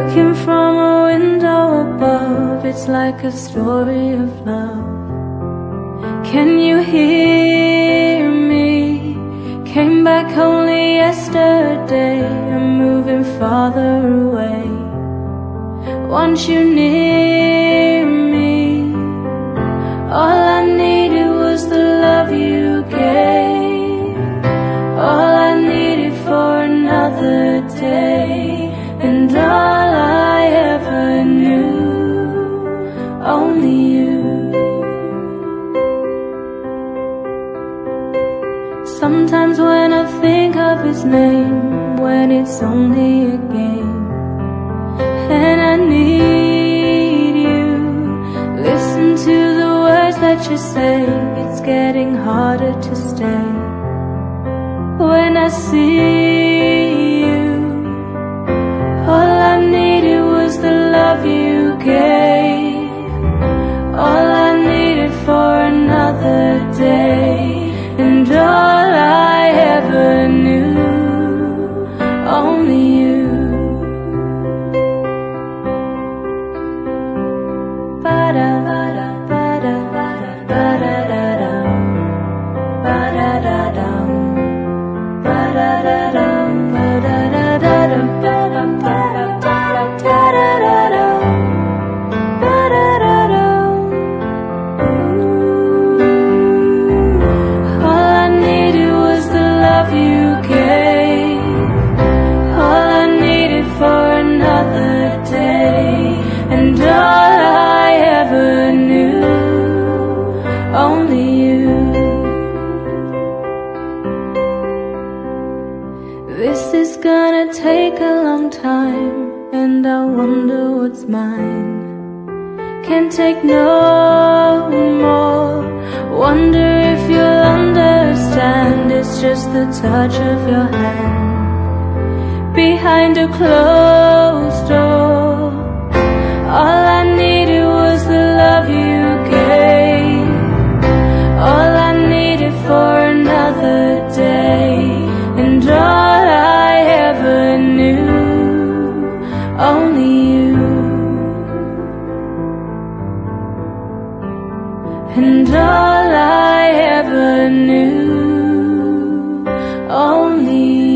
Looking from a window above, it's like a story of love. Can you hear me? Came back only yesterday, I'm moving farther away. Want you near me. All I needed was the love you gave. All I needed for another day. And all I ever knew, only you. Sometimes when I think of his name, when it's only a game, and I need you, listen to the words that you say, it's getting harder to stay. When I see you, all I needed was the love you gave. All I needed for another day. And all I ever knew, only you. Ba-da, ba-da, ba-da, ba-da, ba-da-da-da, ba-da-da-da, ba-da-da-da, ba-da-da-da, ba-da-da-da, ba-da-da-da. All I needed was the love you gave. All I needed for another day. And all I ever knew, only you. This is gonna take a long time, and I wonder what's mine. Can't take no more. Wonder if you'll understand. It's just the touch of your hand behind a closed door. All I needed was the love you gave. All I needed for another day. And all I ever knew, only you. And all I ever knew, only you.